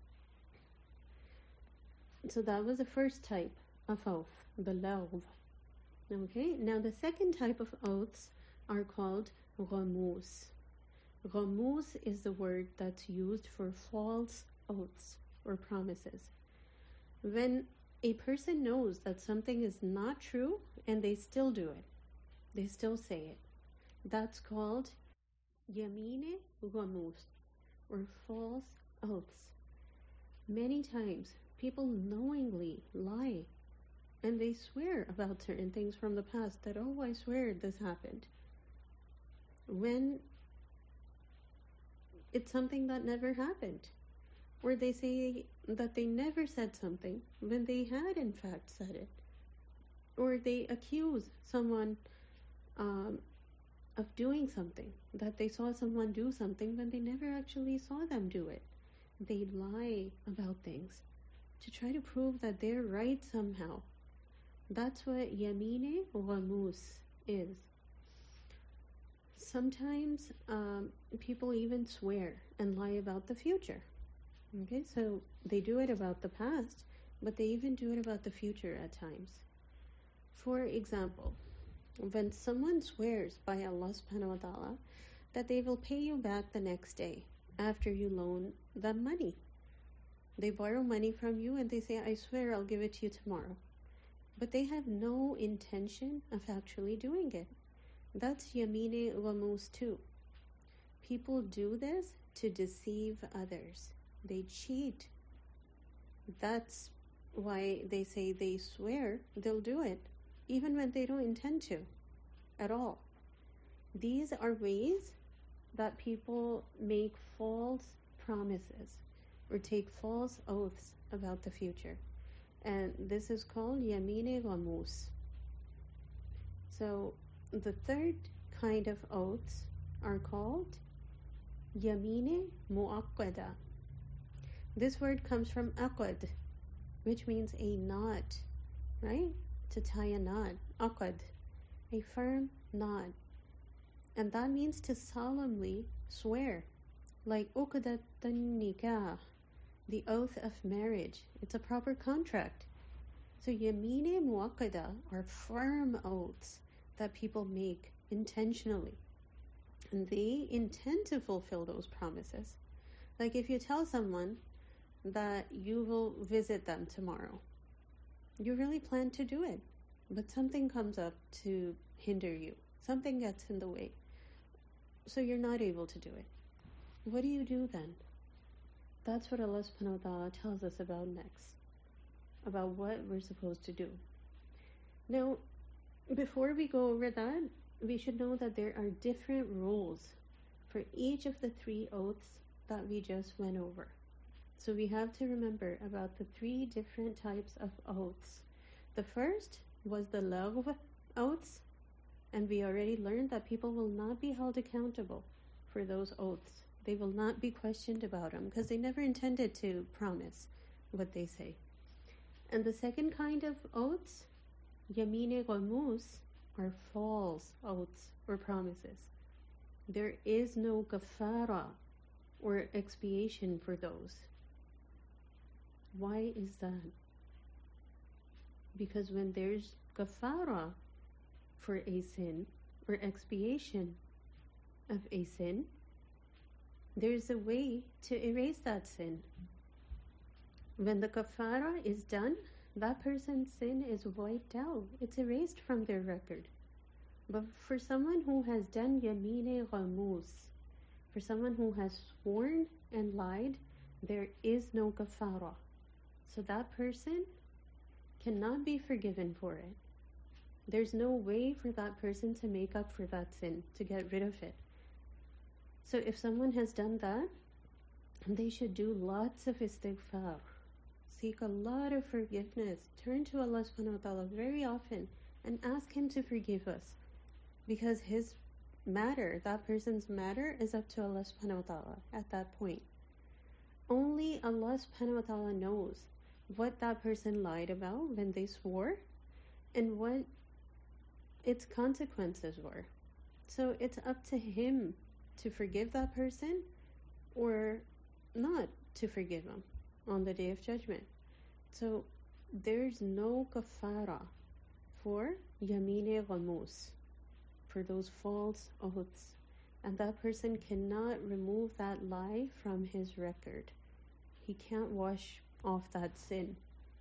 So that was the first type of oath, the lagw. Okay, now the second type of oaths are called ghamus. Ghamus is the word that's used for false oaths or promises. When a person knows that something is not true and they still do it, they still say it, that's called yamine ghamus, or false oaths. Many times people knowingly lie and they swear about certain things from the past, that, oh, I swear this happened, when it's something that never happened. Or they say that they never said something when they had in fact said it. Or they accuse someone of doing something, that they saw someone do something when they never actually saw them do it. They lie about things to try to prove that they're right somehow. That's what yamine ghamus is. Sometimes people even swear and lie about the future. Okay, so they do it about the past, but they even do it about the future at times. For example, when someone swears by Allah subhanahu wa ta'ala that they will pay you back the next day after you loan them money. They borrow money from you and they say, I swear I'll give it to you tomorrow. But they have no intention of actually doing it. That's yamine ghamus too. People do this to deceive others. They cheat. That's why they say they swear they'll do it, even when they don't intend to at all. These are ways that people make false promises or take false oaths about the future. And this is called yamine ghamus. So the third kind of oaths are called Yamine Muakkada. This word comes from aqad, which means a knot, right? To tie a knot. Aqad, a firm knot. And that means to solemnly swear, like uqdat nikah, the oath of marriage. It's a proper contract. So yamine muakkada are firm oaths that people make intentionally. And they intend to fulfill those promises. Like if you tell someone that you will visit them tomorrow, you really plan to do it, but something comes up to hinder you. Something gets in the way. So you're not able to do it. What do you do then? That's what Allah subhanahu wa ta'ala tells us about next. About what we're supposed to do. Now, before we go over that, we should know that there are different rules for each of the 3 oaths that we just went over. So we have to remember about the 3 different types of oaths. The first was the lagw oaths, and we already learned that people will not be held accountable for those oaths. They will not be questioned about them because they never intended to promise what they say. And the second kind of oaths, yamine ghamus, are false oaths or promises. There is no kafara or expiation for those. Why is that? Because when there's kafara for a sin or expiation of a sin, there's a way to erase that sin. When the kafara is done, that person's sin is wiped out. It's erased from their record. But for someone who has done yamine ghamus, for someone who has sworn and lied, there is no kafara. So that person cannot be forgiven for it. There's no way for that person to make up for that sin, to get rid of it. So if someone has done that, they should do lots of istighfar. Seek a lot of forgiveness. Turn to Allah subhanahu wa ta'ala very often and ask Him to forgive us. Because his matter, that person's matter, is up to Allah subhanahu wa ta'ala at that point. Only Allah subhanahu wa ta'ala knows what that person lied about when they swore and what its consequences were. So it's up to Him to forgive that person or not to forgive him on the Day of Judgment. So there's no kafara for yamine ghamus, for those false oaths. And that person cannot remove that lie from his record. He can't wash off that sin.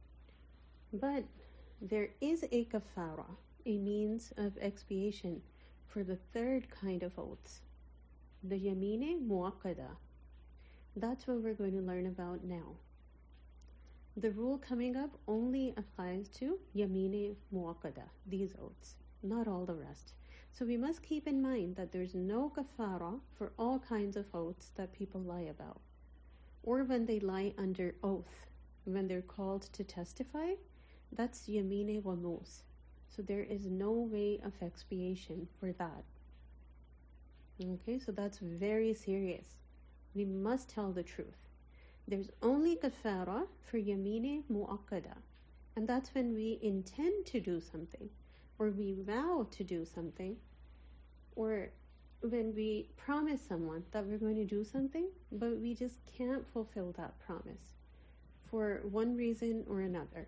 But there is a kafara, a means of expiation for the third kind of oaths, the yamine muakkada. That's what we're going to learn about now. The rule coming up only applies to yamine muakkada, these oaths, not all the rest. So we must keep in mind that there's no kafara for all kinds of oaths that people lie about, or when they lie under oath, when they're called to testify. That's yamine ghamus. So there is no way of expiation for that. Okay, so that's very serious. We must tell the truth. There's only kafara for yamine muakkada, and that's when we intend to do something, or we vow to do something, or when we promise someone that we're going to do something, but we just can't fulfill that promise for one reason or another.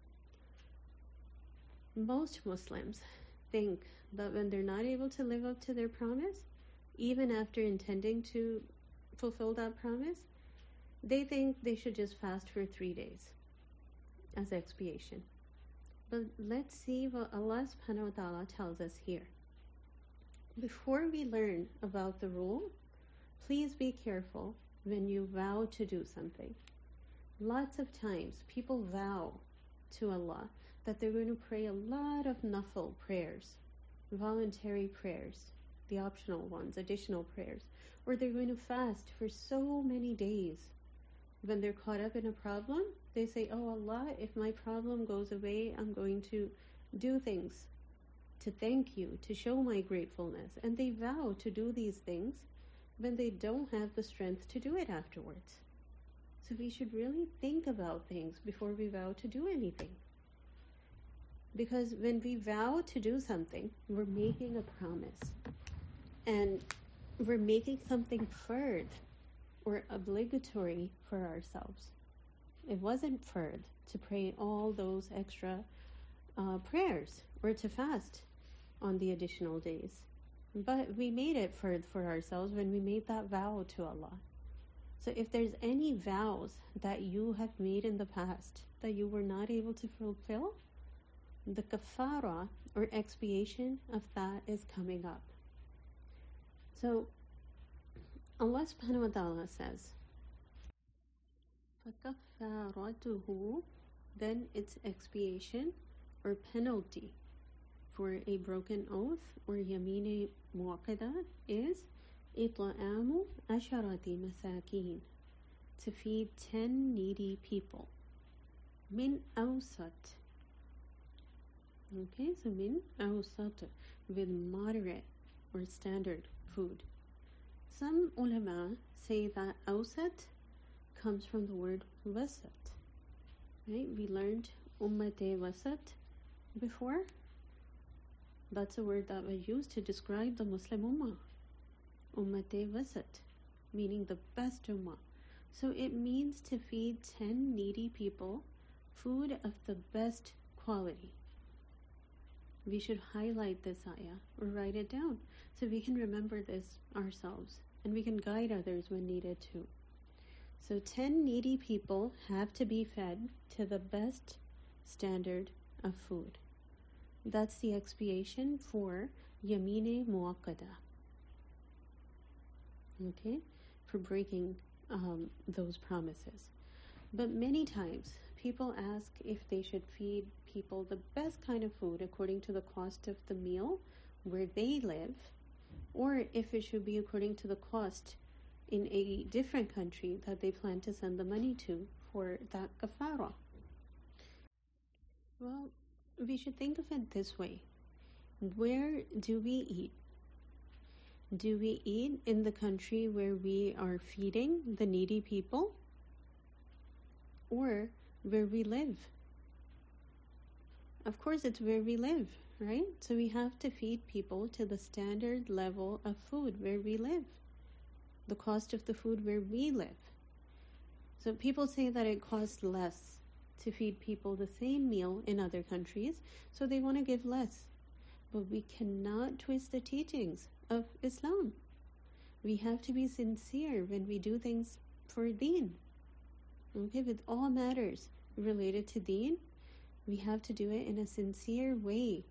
Most Muslims think that when they're not able to live up to their promise, even after intending to fulfill that promise, they think they should just fast for 3 days as expiation. But let's see what Allah subhanahu wa ta'ala tells us here. Before we learn about the rule, please be careful when you vow to do something. Lots of times people vow to Allah that they're going to pray a lot of nafil prayers, voluntary prayers, the optional ones, additional prayers, or they're going to fast for so many days. When they're caught up in a problem, they say, oh Allah, if my problem goes away, I'm going to do things to thank you, to show my gratefulness. And they vow to do these things when they don't have the strength to do it afterwards. So we should really think about things before we vow to do anything. Because when we vow to do something, we're making a promise. And we're making something fard or obligatory for ourselves. It wasn't fard to pray all those extra prayers or to fast on the additional days. But we made it fard for ourselves when we made that vow to Allah. So if there's any vows that you have made in the past that you were not able to fulfill, the kafara or expiation of that is coming up. So Allah subhanahu wa ta'ala says, فَكَفَّارَتُهُ, then its expiation or penalty for a broken oath or yameen mu'akkada is إِطْعَامُ عَشَرَةِ مَسَاكِينَ, to feed 10 needy people. Min awsat. Okay, so min awsat, with moderate or standard food. Some ulama say that awsat comes from the word wasat. Right? We learned ummate wasat before. That's a word that was used to describe the Muslim ummah. Ummate wasat, meaning the best ummah. So it means to feed 10 needy people food of the best quality. We should highlight this ayah or write it down so we can remember this ourselves and we can guide others when needed too. So 10 needy people have to be fed to the best standard of food. That's the expiation for yameen muakkada. Okay, for breaking those promises. But many times people ask if they should feed people the best kind of food according to the cost of the meal where they live, or if it should be according to the cost in a different country that they plan to send the money to for that kafara. Well, we should think of it this way. Where do we eat? Do we eat in the country where we are feeding the needy people, or where we live? Of course, it's where we live, right? So we have to feed people to the standard level of food where we live, the cost of the food where we live. So people say that it costs less to feed people the same meal in other countries, so they want to give less. But we cannot twist the teachings of Islam. We have to be sincere when we do things for deen. Okay, with all matters related to deen, we have to do it in a sincere way.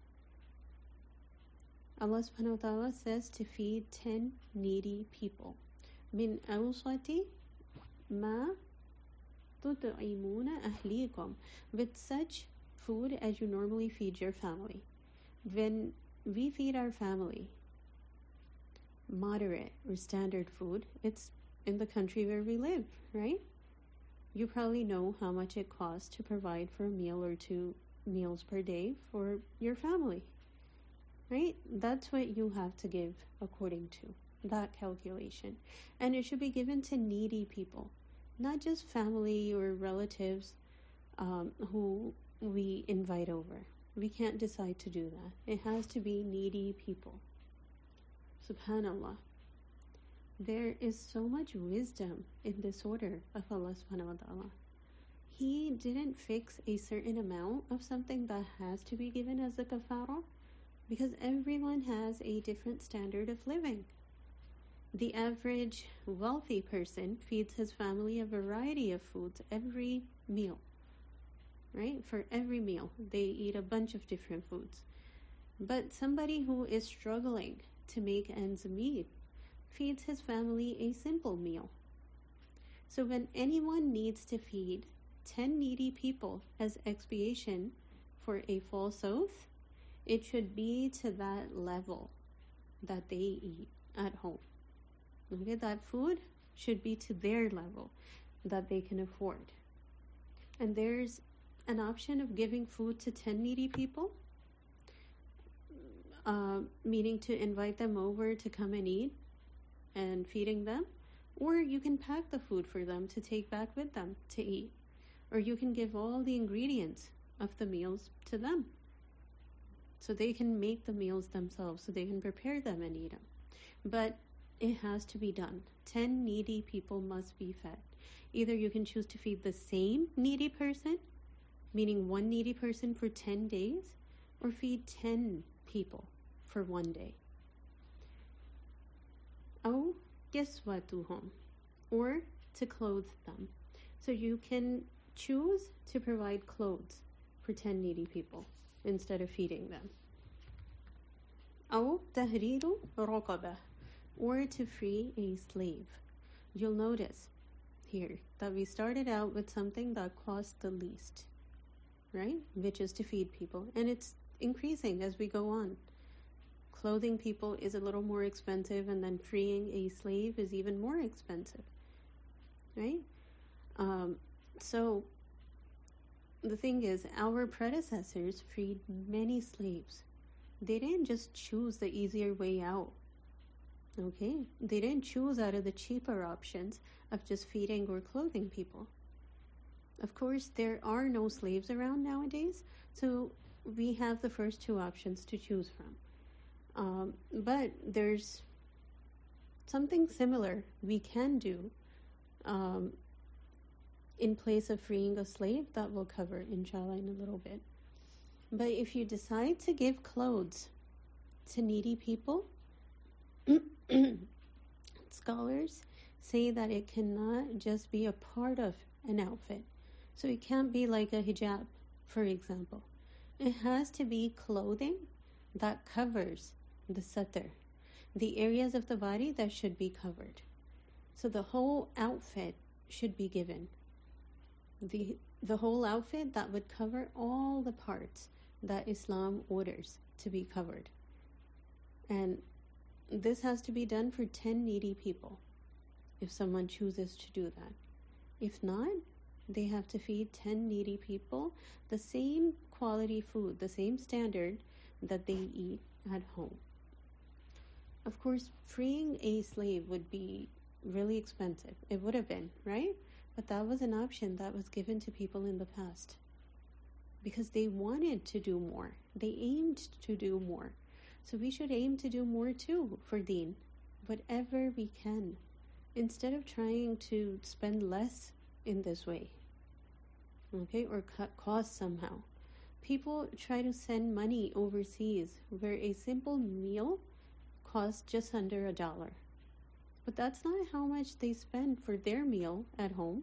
Allah subhanahu wa ta'ala says to feed 10 needy people. Min awsati ma tut'imuna ahlikum, with such food as you normally feed your family. When we feed our family moderate or standard food, it's in the country where we live, right? You probably know how much it costs to provide for a meal or 2 meals per day for your family, right? That's what you have to give according to that calculation. And it should be given to needy people, not just family or relatives who we invite over. We can't decide to do that. It has to be needy people. Subhanallah. There is so much wisdom in this order of Allah subhanahu wa ta'ala. He didn't fix a certain amount of something that has to be given as a kafara because everyone has a different standard of living. The average wealthy person feeds his family a variety of foods every meal. Right? For every meal, they eat a bunch of different foods. But somebody who is struggling to make ends meet feeds his family a simple meal. So when anyone needs to feed 10 needy people as expiation for a false oath, it should be to that level that they eat at home. Okay, that food should be to their level that they can afford. And there's an option of giving food to 10 needy people. meaning to invite them over to come and eat and feeding them, or you can pack the food for them to take back with them to eat, or you can give all the ingredients of the meals to them so they can make the meals themselves, so they can prepare them and eat them. But it has to be done. 10 needy people must be fed. Either you can choose to feed the same needy person, meaning one needy person for 10 days, or feed 10 people for 1 day. أو كسوتهم, or to clothe them. So you can choose to provide clothes for 10 needy people instead of feeding them. أو تحرير رقبة, or to free a slave. You'll notice here that we started out with something that cost the least, right? Which is to feed people, and it's increasing as we go on. Clothing people is a little more expensive, and then freeing a slave is even more expensive, right? So the thing is, our predecessors freed many slaves. They didn't just choose the easier way out. Okay? They didn't choose out of the cheaper options of just feeding or clothing people. Of course, there are no slaves around nowadays, so we have the first two options to choose from. But there's something similar we can do in place of freeing a slave that we'll cover, inshallah, in a little bit. But if you decide to give clothes to needy people, scholars say that it cannot just be a part of an outfit. So it can't be like a hijab, for example. It has to be clothing that covers the satr, the areas of the body that should be covered. So the whole outfit should be given. The whole outfit that would cover all the parts that Islam orders to be covered. And this has to be done for 10 needy people if someone chooses to do that. If not, they have to feed 10 needy people the same quality food, the same standard that they eat at home. Of course, freeing a slave would be really expensive. It would have been, right? But that was an option that was given to people in the past because they wanted to do more. They aimed to do more. So we should aim to do more too for deen, whatever we can, instead of trying to spend less in this way, okay, or cut costs somehow. People try to send money overseas where a simple meal costs just under $1. But that's not how much they spend for their meal at home,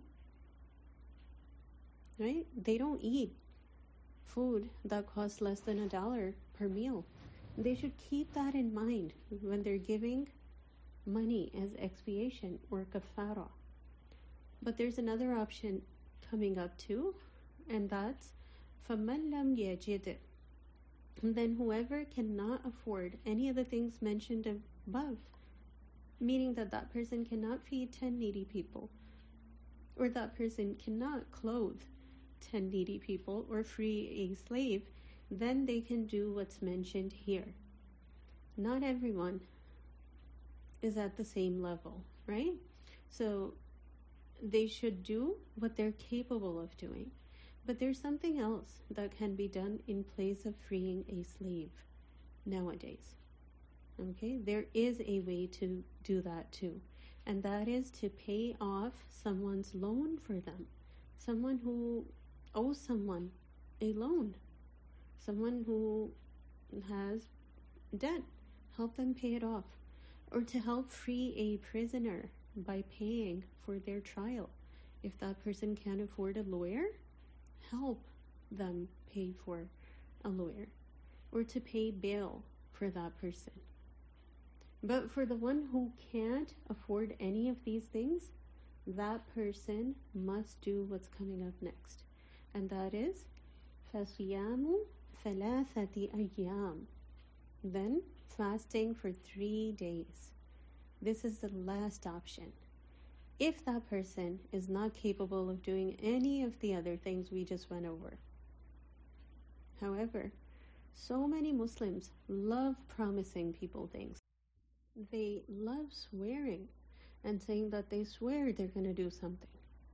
right? They don't eat food that costs less than $1 per meal. They should keep that in mind when they're giving money as expiation or kafara. But there's another option coming up too, and that's فَمَنْ لَمْ يَجِدْ. Then whoever cannot afford any of the things mentioned above, meaning that that person cannot feed 10 needy people, or that person cannot clothe 10 needy people or free a slave, then they can do what's mentioned here. Not everyone is at the same level, right? So they should do what they're capable of doing. But there's something else that can be done in place of freeing a slave nowadays. Okay, there is a way to do that too. And that is to pay off someone's loan for them. Someone who owes someone a loan. Someone who has debt, help them pay it off. Or to help free a prisoner by paying for their trial. If that person can't afford a lawyer, help them pay for a lawyer. Or to pay bail for that person. But for the one who can't afford any of these things, that person must do what's coming up next. And that is فَصِيَامُ ثَلَاثَةِ أَيَّامٍ. Then fasting for 3 days. This is the last option. If that person is not capable of doing any of the other things we just went over. However, So many Muslims love promising people things. They love swearing and saying that they swear they're going to do something.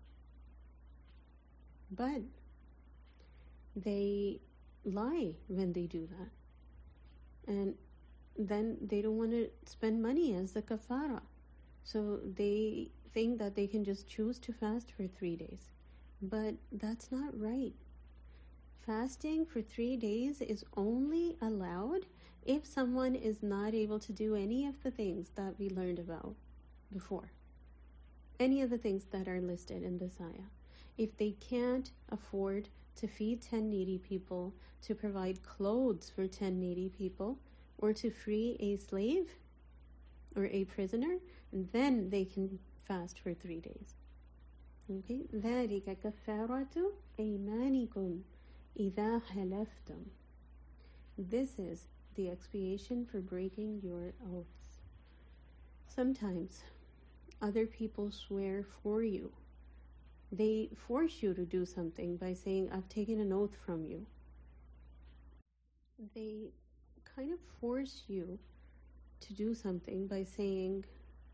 But they lie when they do that. And then they don't want to spend money as the kafara. So they think that they can just choose to fast for 3 days. But that's not right. Fasting for 3 days is only allowed if someone is not able to do any of the things that we learned about before. Any of the things that are listed in this ayah. If they can't afford to feed 10 needy people, to provide clothes for 10 needy people, or to free a slave or a prisoner, then they can fast for 3 days. Okay? ذَلِكَ كَفَّارَةُ أَيْمَانِكُمْ إِذَا حَلَفْتُمْ. This is the expiation for breaking your oaths. Sometimes other people swear for you. They force you to do something by saying, I've taken an oath from you. They kind of force you to do something by saying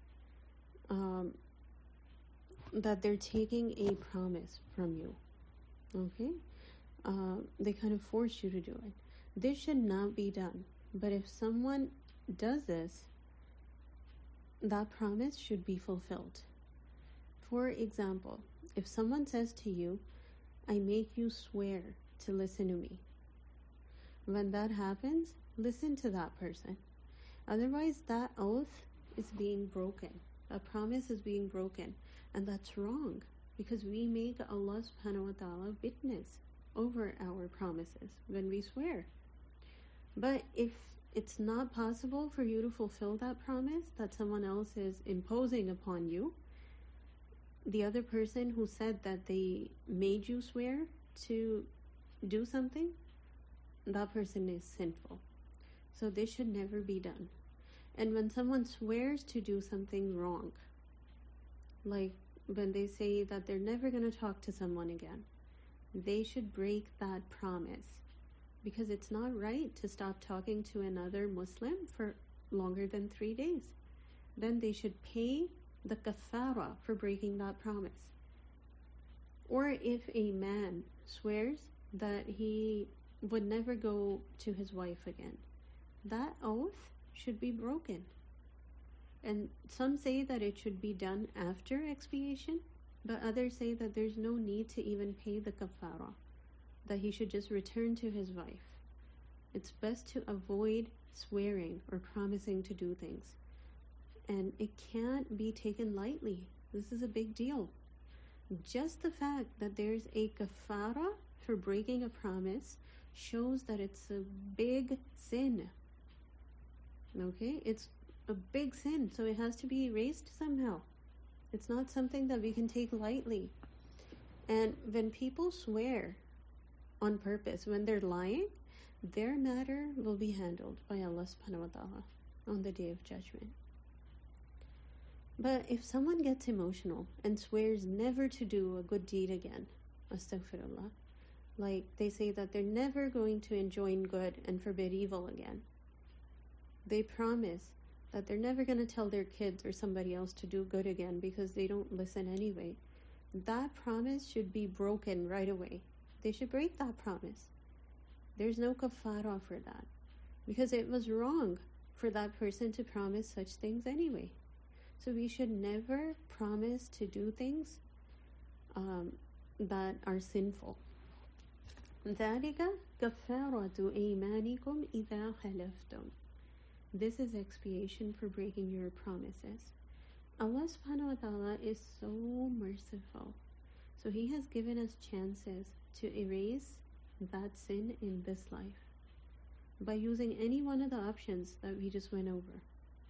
that they're taking a promise from you. Okay? They kind of force you to do it. This should not be done. But if someone does this, that promise should be fulfilled. For example, if someone says to you, I make you swear to listen to me. When that happens, listen to that person. Otherwise, that oath is being broken. A promise is being broken. And that's wrong, because we make Allah subhanahu wa ta'ala witness over our promises when we swear. But if it's not possible for you to fulfill that promise that someone else is imposing upon you, the other person who said that they made you swear to do something, that person is sinful. So this should never be done. And when someone swears to do something wrong, like when they say that they're never going to talk to someone again, they should break that promise, because it's not right to stop talking to another Muslim for longer than 3 days. Then they should pay the kafara for breaking that promise. Or if a man swears that he would never go to his wife again, that oath should be broken. And some say that it should be done after expiation, but others say that there's no need to even pay the kafara, that he should just return to his wife. It's best to avoid swearing or promising to do things. And it can't be taken lightly. This is a big deal. Just the fact that there's a kafara for breaking a promise shows that it's a big sin. Okay? It's a big sin, so it has to be erased somehow. It's not something that we can take lightly. And when people swear on purpose, when they're lying, their matter will be handled by Allah subhanahu wa ta'ala on the Day of Judgment. But if someone gets emotional and swears never to do a good deed again, astaghfirullah, like they say that they're never going to enjoin good and forbid evil again, they promise that they're never going to tell their kids or somebody else to do good again because they don't listen anyway, that promise should be broken right away. They should break that promise. There's no kafara for that, because it was wrong for that person to promise such things anyway. So we should never promise to do things that are sinful. ذَلِكَ كَفَّارَةُ أَيْمَانِكُمْ إِذَا حَلَفْتُمْ. This is expiation for breaking your promises. Allah subhanahu wa ta'ala is so merciful. So He has given us chances to erase that sin in this life by using any one of the options that we just went over.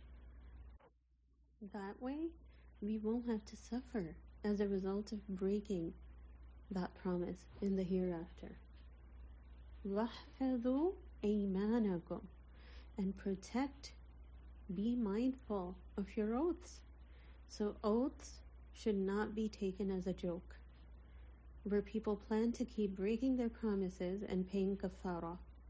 That way, we won't have to suffer as a result of breaking that promise in the hereafter. وَاحْفَظُوا أَيْمَانَكُمْ. And protect, be mindful of your oaths. So oaths should not be taken as a joke, where people plan to keep breaking their promises and paying kafara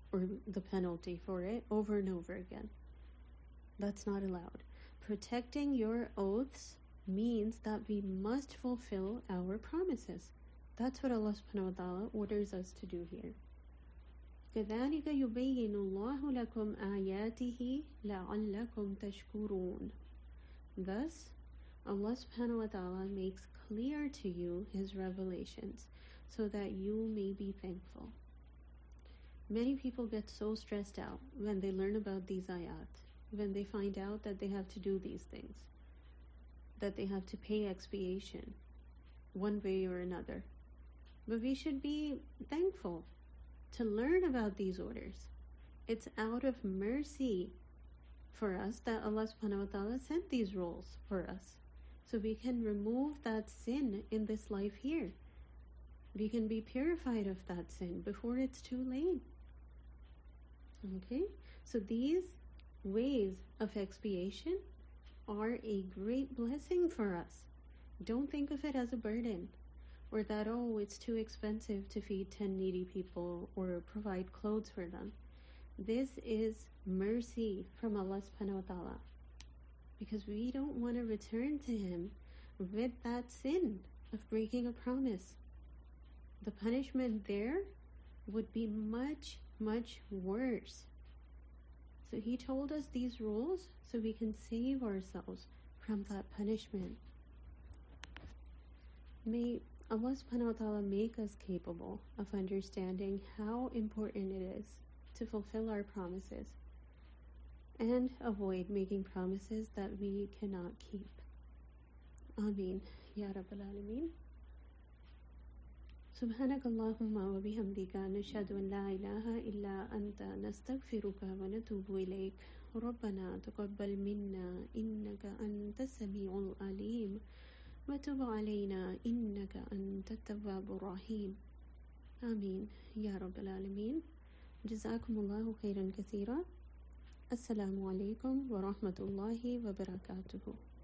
or the penalty for it over and over again. That's not allowed. Protecting your oaths means that we must fulfill our promises. That's what Allah subhanahu wa ta'ala orders us to do here. كَذَلِكَ يُبَيِّنُ اللَّهُ لَكُمْ آيَاتِهِ لَعَلَّكُمْ تَشْكُرُونَ. Thus, Allah subhanahu wa ta'ala makes clear to you His revelations so that you may be thankful. Many people get so stressed out when they learn about these ayat, when they find out that they have to do these things, that they have to pay expiation one way or another. But we should be thankful to learn about these orders. It's out of mercy for us that Allah subhanahu wa ta'ala sent these rules for us, so we can remove that sin in this life here. We can be purified of that sin before it's too late. Okay? So these ways of expiation are a great blessing for us. Don't think of it as a burden, or that, oh, it's too expensive to feed 10 needy people or provide clothes for them. This is mercy from Allah subhanahu wa ta'ala, because we don't want to return to Him with that sin of breaking a promise. The punishment there would be much, much worse. So He told us these rules so we can save ourselves from that punishment. May Allah subhanahu wa ta'ala make us capable of understanding how important it is to fulfill our promises and avoid making promises that we cannot keep. Ameen. Ya Rabbal Alameen. سبحانك اللهم وبحمدك نشهد أن لا إله إلا أنت نستغفرك ونتوب إليك ربنا تقبل منا إنك أنت السميع العليم وتب علينا إنك أنت التواب الرحيم آمين يا رب العالمين. جزاكم الله خيرا كثيرا. السلام عليكم ورحمة الله وبركاته.